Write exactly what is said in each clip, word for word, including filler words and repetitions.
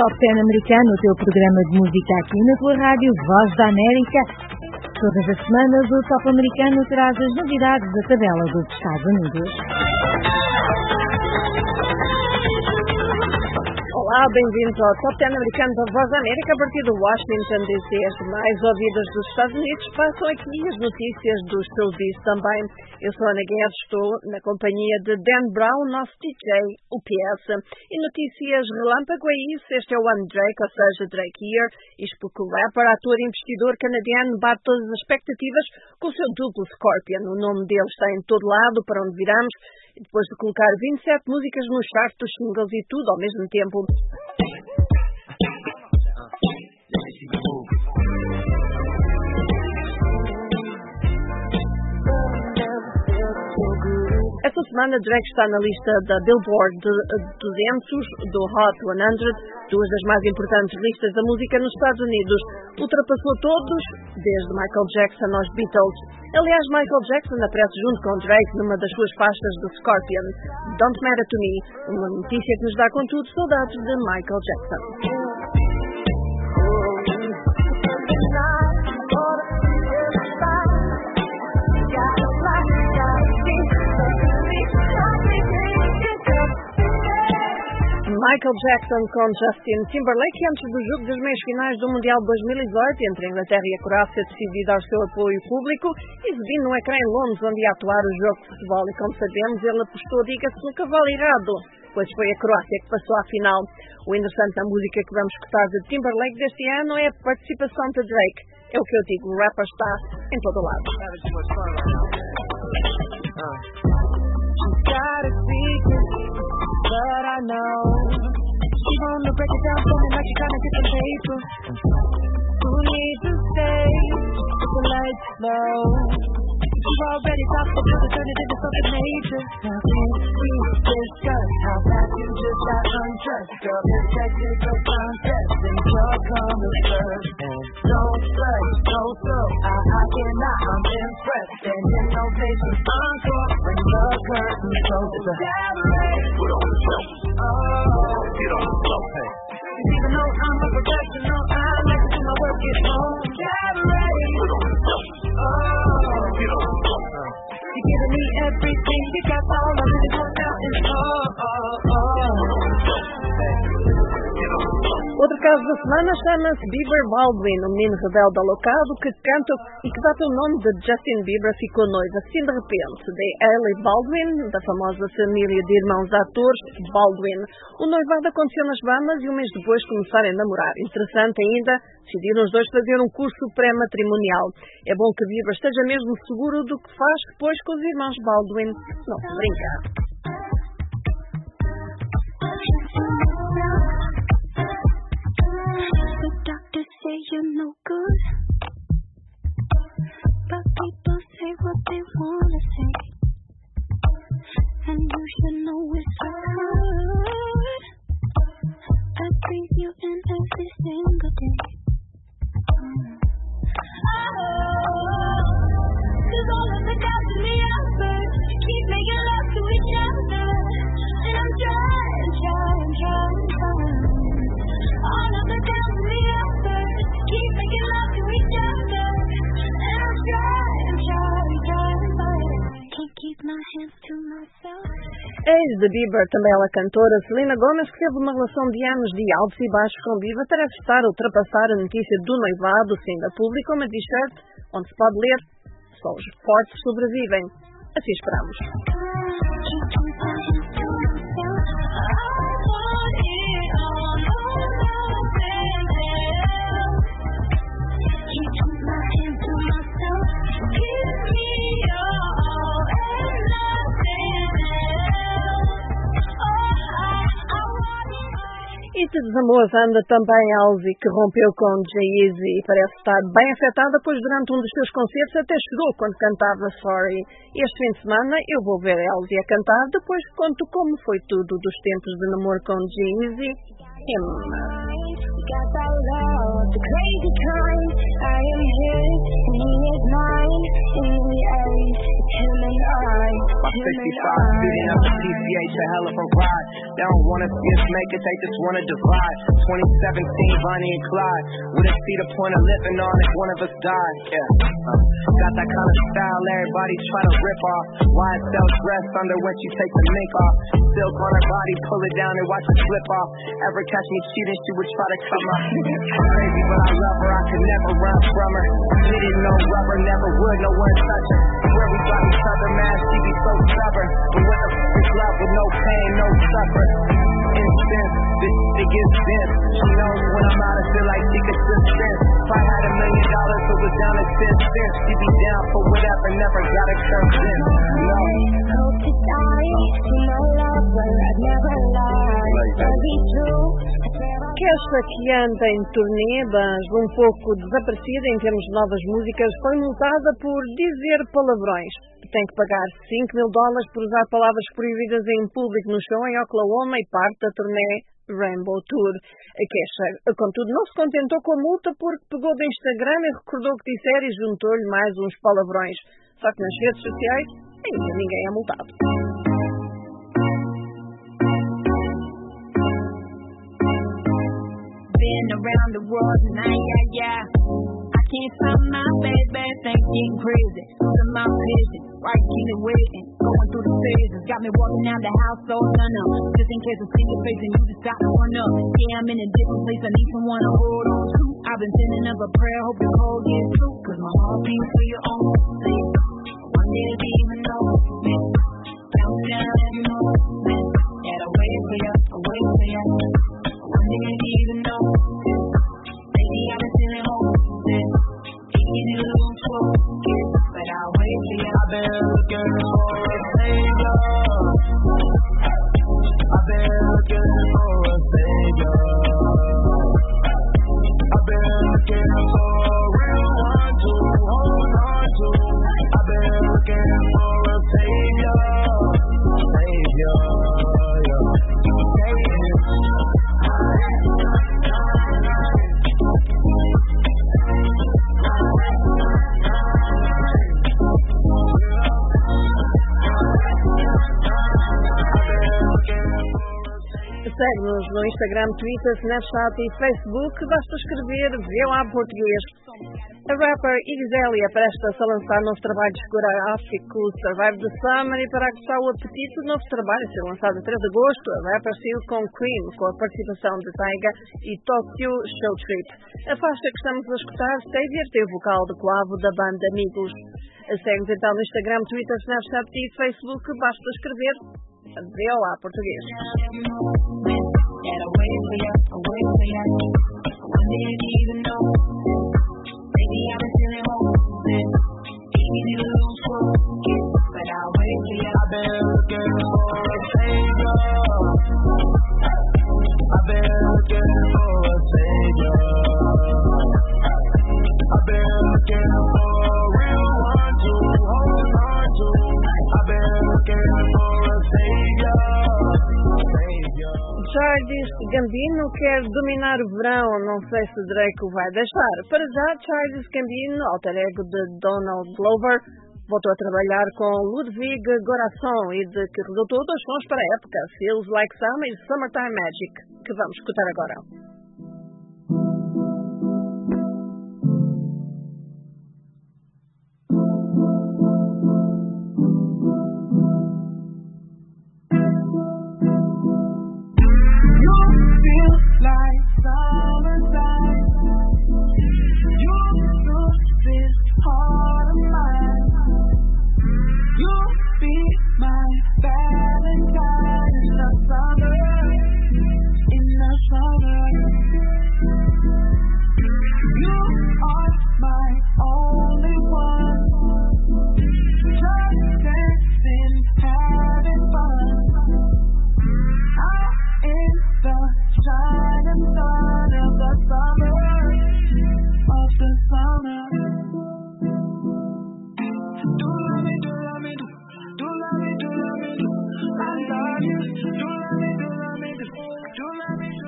Top dez americano, o teu programa de música aqui na tua rádio Voz da América. Todas as semanas o Top americano traz as novidades da tabela dos Estados Unidos. Olá, bem-vindos ao Top dez americano da Voz da América. A partir de Washington D C, as mais ouvidas dos Estados Unidos, passam aqui as notícias dos showbiz também. Eu sou Ana Guedes, estou na companhia de Dan Brown, nosso D J, o P S. E notícias relâmpago é isso, este é o ano Drake, ou seja, Drake Year. Isto porque o rapper, ator e investidor canadiano bate todas as expectativas com o seu duplo Scorpion. O nome dele está em todo lado, para onde viramos. E depois de colocar vinte e sete músicas no chart dos singles e tudo ao mesmo tempo. Esta semana Drake está na lista da Billboard duzentos, do Hot cem, duas das mais importantes listas da música nos Estados Unidos. Ultrapassou todos, desde Michael Jackson aos Beatles. Aliás, Michael Jackson aparece junto com Drake numa das suas faixas do Scorpion, Don't Matter to Me, uma notícia que nos dá, contudo, saudades de Michael Jackson. Michael Jackson com Justin Timberlake antes do jogo das meias finais do Mundial dois mil e dezoito entre a Inglaterra e a Croácia decidiu dar o seu apoio público, exibindo um ecrã em Londres onde ia atuar o jogo de futebol e, como sabemos, ele apostou, diga-se, no cavalo errado, pois foi a Croácia que passou à final. O interessante da música que vamos escutar de Timberlake deste ano é a participação de Drake. É o que eu digo, o rapper está em todo o lado. But I know she wanna break it down for me like she tryna get the paper. Who needs to stay with the lights low? You already talked about the turn it into something major. Now can't you discuss how fast you just got undressed? Girl, this technical contest and you're coming first. And don't stress, no slow, I, I cannot, I'm impressed. And in no patience, encore when the curtain closes. It's a cabaret. Put on the show. Oh, get on the floor. Hey. Even though I'm a professional, I like to do my work at home. Cabaret. Put on the show. Oh, get on the floor. You're giving me everything you got, all I really want now is oh, oh, oh. Outro caso da semana chama-se Bieber Baldwin, um menino rebelde alocado que canta e que dá o nome de Justin Bieber ficou noivo assim de repente de Hailey Baldwin, da famosa família de irmãos atores Baldwin. O noivado aconteceu nas Bahamas e um mês depois começaram a namorar. Interessante ainda, decidiram os dois fazer um curso pré-matrimonial. É bom que Bieber esteja mesmo seguro do que faz depois com os irmãos Baldwin. Não se brinca. Doctors say you're no good, but people say what they wanna say, and you should know it's so good. I breathe you in every single day. Oh, 'cause all of the guys in the universe keep making love to each other, and I'm trying, trying, trying, trying. All of the guys in the universe keep making love to each other, and I'm trying, trying, trying, trying. Can't keep my hands to myself. Ex de Bieber, também ela cantora Selena Gomez, que teve uma relação de anos de altos e baixos com Bieber, parece estar a ultrapassar a notícia do noivado, sendo a pública uma t-shirt onde se pode ler só os fortes sobrevivem. Assim esperamos. E se desamor anda também Halsey, que rompeu com Jay-Z e parece estar bem afetada, pois durante um dos seus concertos até chorou quando cantava Sorry. Este fim de semana eu vou ver a Halsey a cantar, depois conto como foi tudo dos tempos de namoro com Jay-Z. Him. We got that love, the crazy kind. I am his, and he is mine. In the end, it's him and I. My sixty-five speeding up the T C H, a hell of a ride. They don't wanna see us make it, they just wanna divide. twenty seventeen, Bonnie and Clyde. Wouldn't see the point of living on if one of us died. Yeah, uh, got that kind of style everybody try to rip off. Y S L dress under when she takes the mink off. Silk on her body, pull it down and watch it slip off. Ever catch me cheating, she would try to come up. Crazy, but I love her, I could never run from her. She didn't know rubber, never would, no one touch her. Swear we got each other, man, she be so stubborn. But what the f*** is love with no pain, no suffer. Instant, this shit gets dense. She knows when I'm out, I feel like she could just sense. If I had a million dollars, it was down to ten cents. She be down for whatever, never got a curse in. No. Hope to die to my lover, I'd never lie. I'll be true. Que esta que anda em turnê, mas um pouco desaparecida em termos de novas músicas, foi multada por dizer palavrões. Tem que pagar cinco mil dólares por usar palavras proibidas em público no show em Oklahoma e parte da turnê Rainbow Tour. A queixa, contudo, não se contentou com a multa porque pegou do Instagram e recordou o que dissera e juntou-lhe mais uns palavrões. Só que nas redes sociais ainda ninguém é multado. Been around the world tonight, yeah, yeah. I can't find my baby, things getting crazy. To my vision, why you keep it waiting? Going through the phases, got me walking down the house all done up. Just in case I see your face and you just got one up. Yeah, I'm in a different place, I need someone to hold on to. I've been sending up a prayer, hope the call gets through. Cause my heart beats for your own thing. One day to even know me. Count down every moment. Gotta wait for you, wait for you. One day to even know me. Lately I've been feeling homesick. Taking it a little slow, but I'll wait for you. I've been looking for a savior. I've been looking for a savior. I've been looking for a real one to hold on to. I've been looking for a savior. Savior, yeah. Savior. Segue-nos no Instagram, Twitter, Snapchat e Facebook. Basta escrever V O A Português. A rapper Igzélia presta-se a lançar novo trabalho discográfico, Survive the Summer, e para aguçar o apetite, o novo trabalho a ser lançado a três de agosto. A rapper saiu com Cream, com a participação de Taiga e Tokyo Show Trip. A faixa que estamos a escutar, Savior, tem o vocal de Clavo da banda Amigos. Segue-nos então no Instagram, Twitter, Snapchat e Facebook. Basta escrever V O A Português. Childish Gambino quer dominar o verão, não sei se Drake o vai deixar. Para já, Childish Gambino, alter ego de Donald Glover, voltou a trabalhar com Ludwig Göransson e de que resultou dois sons para a época, Feels Like Summer e Summertime Magic, que vamos escutar agora.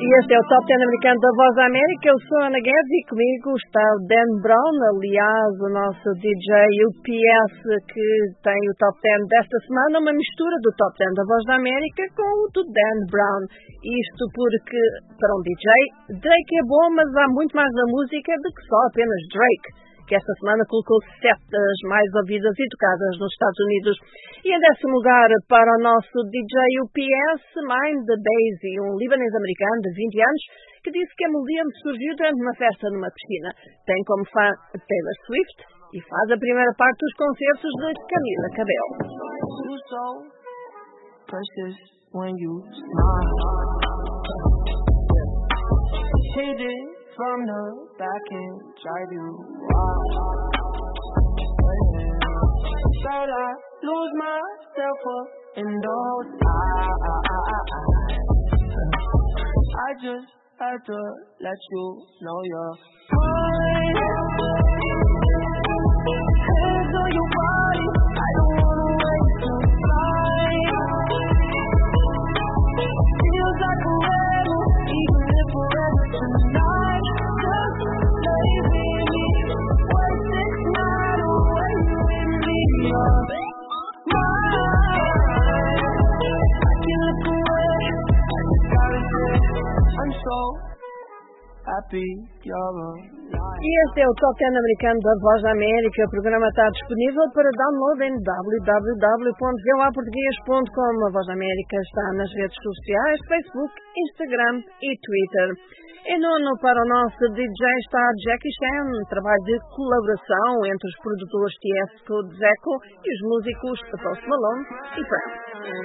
E este é o Top dez americano da Voz da América. Eu sou a Ana Guedes e comigo está o Dan Brown, aliás, o nosso D J U P S, que tem o Top dez desta semana, uma mistura do Top dez da Voz da América com o do Dan Brown. Isto porque, para um D J, Drake é bom, mas há muito mais na música do que só apenas Drake, que esta semana colocou sete das mais ouvidas e tocadas nos Estados Unidos. E em décimo lugar para o nosso D J U P S, Mind the Daisy, um libanês-americano de vinte anos, que disse que a melodia me surgiu durante uma festa numa piscina. Tem como fã Taylor Swift e faz a primeira parte dos concertos de Camila Cabello. So precious when you smile. Hit it from the back and drive you wild. Said I lose myself up in those eyes. I just had to let you know you're mine. Hands on your body, I don't wanna waste your time. Feels like forever, even if forever tonight. E este é o Top dez americano da Voz da América. O programa está disponível para download em w w w ponto voa português ponto com. A Voz da América está nas redes sociais, Facebook, Instagram e Twitter. Em nono para o nosso D J está Jackie Chan, um trabalho de colaboração entre os produtores Tiesto, Dzeko e os músicos Post Malone e Prince.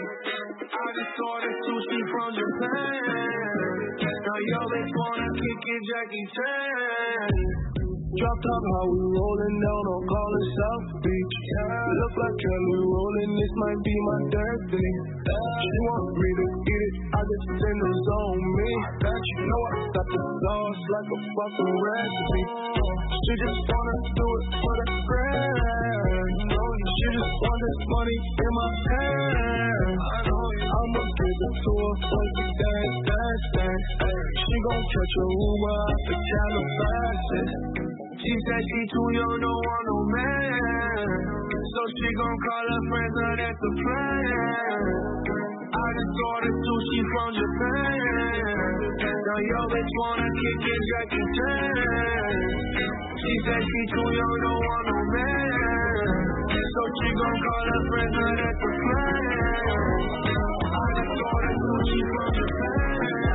Drop top, how we rolling down on College South Beach. Look like Kelly rolling, this might be my destiny. She wants me to get it, I just send her on me. You know I got the sauce like a fucking recipe. She just wanna do it for the grand. She just want this money in my hand. I'ma give it to her for the dance, dance, dance. She gon' catch a Uber out the Calabasas. She said she too young, don't want no man. So she gon' call her friends, now that's the plan. I just ordered sushi from Japan. Now yo bitch wanna kick it, Jackie Chan. She said she too young, don't want no man. So she gon' call her friends, now that's the plan. I just ordered sushi from Japan.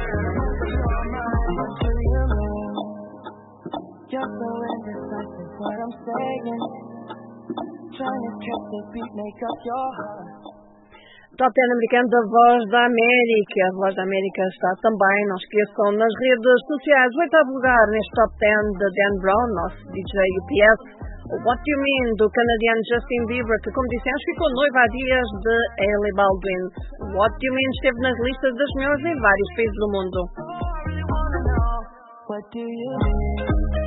You're so indecisive, what I'm saying. Trying to catch the beat, make up your heart. Top dez americano da Voz da América. A Voz da América está também, não esqueçam, nas redes sociais. Oitavo lugar neste Top dez de Dan Brown, nosso D J U P S. O What Do You Mean, do canadiano Justin Bieber, que, como dissemos, ficou noivo há dias de Hailey Baldwin. O What Do You Mean esteve nas listas das melhores em vários países do mundo. What do you mean?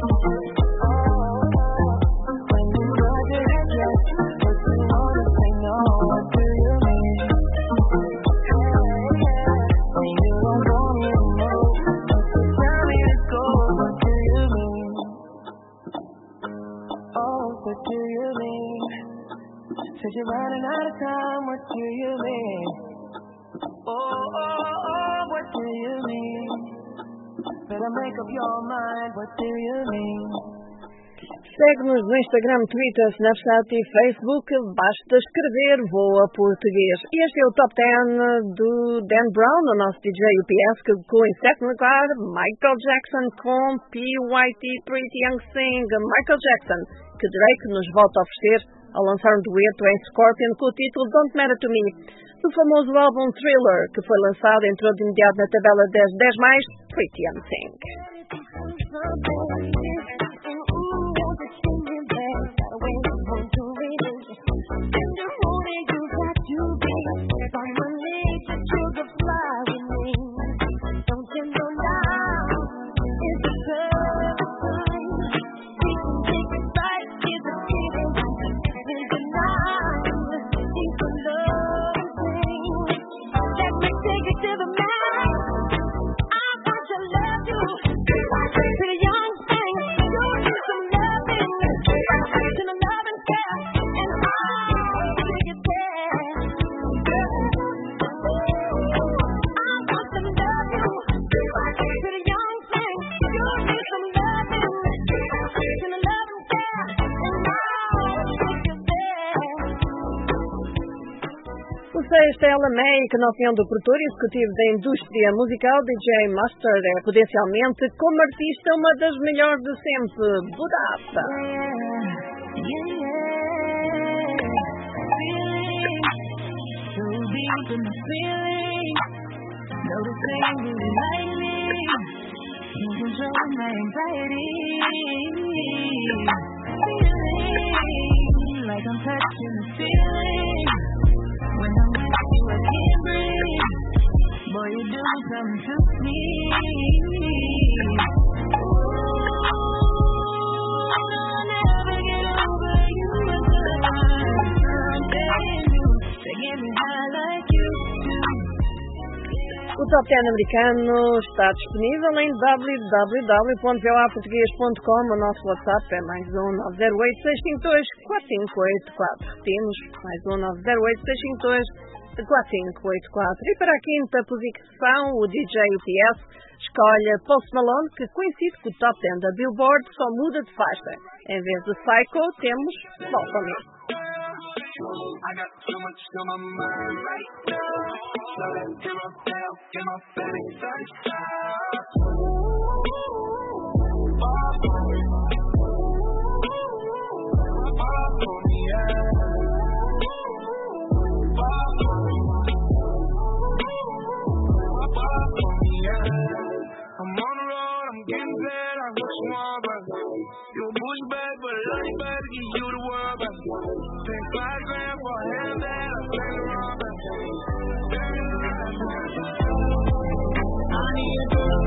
What do you mean? Said you're running out of time, what do you mean? Oh, oh, oh, what do you mean? Better make up your mind, what do you mean? Segue-nos no Instagram, Twitter, Snapchat e Facebook. Basta escrever Voa Português. E este é o Top dez do Dan Brown, o nosso D J U P S, que colocou em sétimo lugar Michael Jackson com P Y T Pretty Young Thing. Michael Jackson, que Drake nos volta a oferecer ao lançar um dueto em Scorpion com o título Don't Matter to Me, do famoso álbum Thriller, que foi lançado e entrou de imediato na tabela das dez mais, Pretty Young Thing. To the man, I want Ella May, que na opinião do produtor executivo da indústria musical, D J Mustard, é potencialmente, como artista, uma das melhores de sempre. Budapest. Yeah, yeah, feeling so deep in the feeling. Noticing really like me. You control my anxiety. Feeling like I'm touching the ceiling. When I'm with you, I can't breathe. Boy, you do something to me. I'll never get over you. Something new to get me high like you do. O Top dez americano está disponível em w w w ponto v o a português ponto com. O nosso WhatsApp é mais um nove zero oito, seis cinco dois, quatro cinco oito quatro. Repetimos, mais um nove zero oito, seis cinco dois, quatro cinco oito quatro. E para a quinta posição, o D J U P S escolhe Post Malone, que coincide com o Top dez da Billboard, só muda de faixa. Em vez de Psycho, temos Volta mesmo. I got too much on my mind right now. So let's get myself, get my feelings outside. I'm on the road, I'm getting paid, I wish more, brother. You a push back, but I ain't better give you the world, brother. Take five grand for a handbag, I spend it wrong, brother. I need a girl,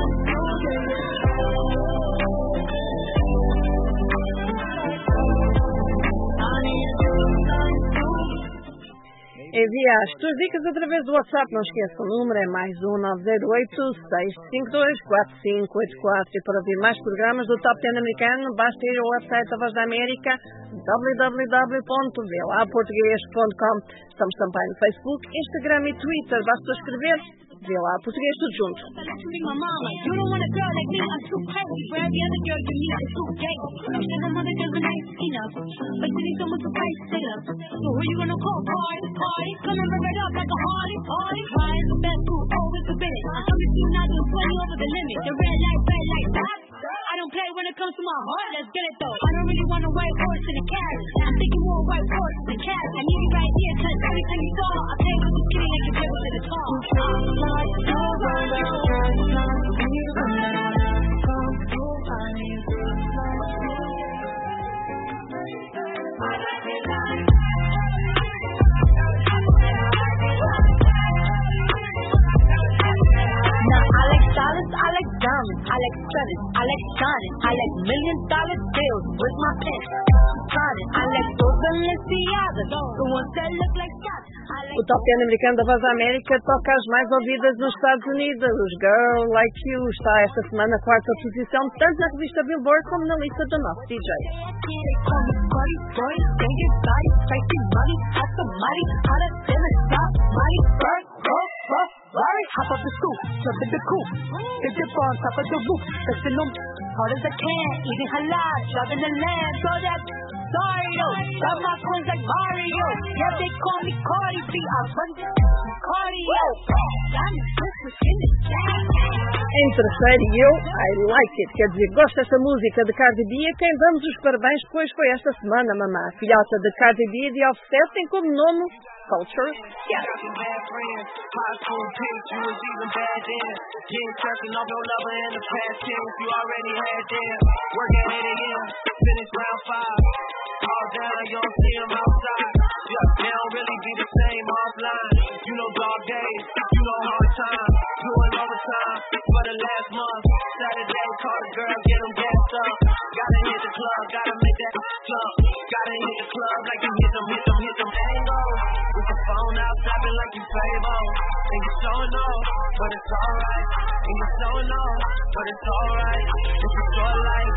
Envia as tuas dicas através do WhatsApp. Não esqueça, o número é mais um nove zero oito, seis cinco dois, quatro cinco oito quatro. E para ouvir mais programas do Top dez americano, basta ir ao website da Voz da América, w w w ponto v o a português ponto com. Estamos também no Facebook, Instagram e Twitter. Basta escrever V O A Português tudo junto. I don't play when it comes to my heart, let's get it though. I don't really want a white horse in a carriage. I'm thinking more white horse in a carriage. I need you right here, cause every time you saw, I play with the skinny like you're with the tall. I like diamonds, I like feathers, I like shining, I like million dollar bills with my pen. I like those Balenciagas, the ones that look like shots. O Top dez americano da Voz da América toca as mais ouvidas nos Estados Unidos. Os Girl Like You está esta semana na quarta posição, tanto na revista Billboard como na lista do nosso D J. Hop up the scoop, jump in the coop, hit the bar on top of the roof, touching them hard as I can, eating halal, driving the land, so that's Dario, got my coins like Mario, yeah they call me Cardi B, I run the cardio, I'm Christmas in the chain. Em terceiro, eu, I Like It, quer dizer, gosto dessa música de Cardi B, a quem damos os parabéns, pois foi esta semana, mamã. A filhota de Cardi B e de Offset tem como nome Culture. Yeah. All down, you don't see them outside. Yeah, they don't really be the same offline. You know dog days, you know hard time. Doing overtime for the last month. Saturday, call the girl, get them gassed up. Gotta hit the club, gotta make that jump. Gotta hit the club like you hit them, hit them, hit them. Angle. With the phone out, tapping like you Fable. And you're showing off, but it's alright. And you're showing off, but it's alright. It's a short life.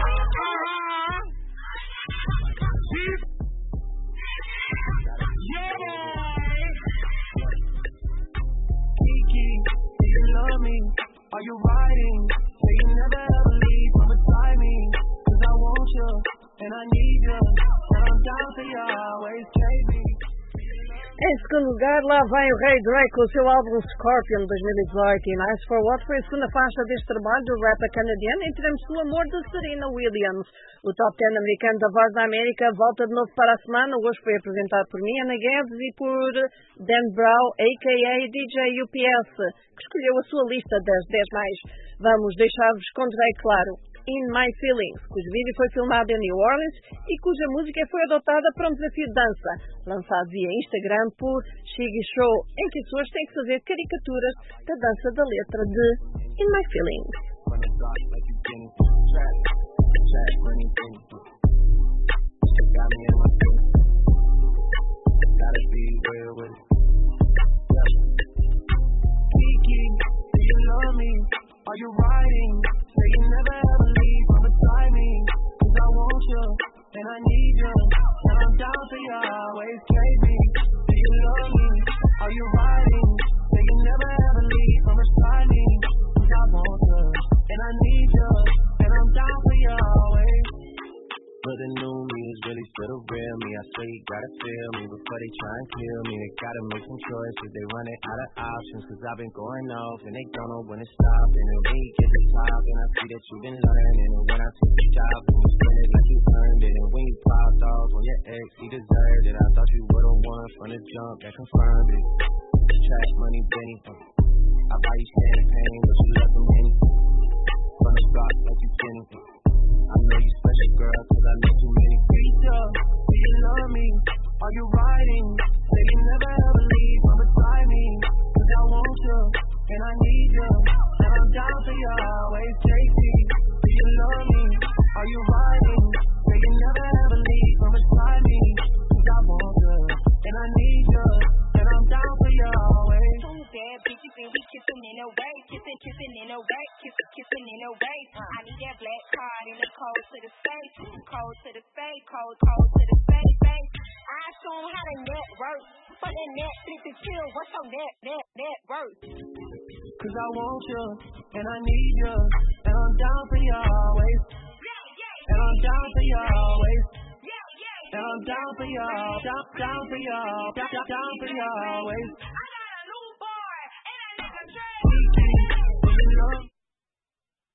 Are you riding? Say you never ever leave from beside me. Cause I want you, and I need you. And I'm down for you always, baby. Em segundo lugar, lá vem o Rei Drake com o seu álbum Scorpion dois mil e dezoito e Nice for What foi a segunda faixa deste trabalho do rapper canadiano em termos do amor de Serena Williams. O Top dez americano da Voz da América volta de novo para a semana. Hoje foi apresentado por mim, Ana Guedes, e por Dan Brown, a k a. D J U P S, que escolheu a sua lista das dez mais. Vamos deixar-vos com Drake claro. In My Feelings, cujo vídeo foi filmado em New Orleans e cuja música foi adotada para um desafio de dança, lançado via Instagram por Shiggy Show, em que as pessoas têm que fazer caricaturas da dança da letra de In My Feelings. Are you riding? Say you never ever leave from beside me. Cause I want you, and I need you. And I'm down for you always, baby. Do you love me? Are you riding? Say you never ever leave from beside me. Cause I want you, and I need you. And I'm down for you always. But the new me is really still the real me. I swear you gotta feel me before they try and kill me. They gotta make some choices, they running out of options. Cause I've been going off and they don't know when to stop. And then when you get to top, and I see that you've been learning. And when I took the job, and you spend it like you earned it. And when you popped off on your ex, he deserved it. I thought you would've won from the jump that confirmed it. Track money, Benny. I buy you champagne, but you left them Henny. From the block like you Jenny. I know you special, girl, cause I know too many. Feature, do you love me? Are you riding? Say you never ever leave from beside me. Cause I want you, and I need you. And I'm down for you always, J T. Do you love me? Are you riding? Say you never ever leave from beside me. Cause I want you, and I need you. And I'm down for you always. Two bad bitches and we kissing in a way, kissing, kissing in a way, kissing, kissing in a way. I need that black card in the cold to the face, cold to the face, cold, cold to the face, face. I show 'em how to network, but that net flip and chill. What's your net, net, net worth? Cause I want you, and I need you, and I'm down for you always. And I'm down for you always. And I'm down for you, down, down for you, down, down for you always.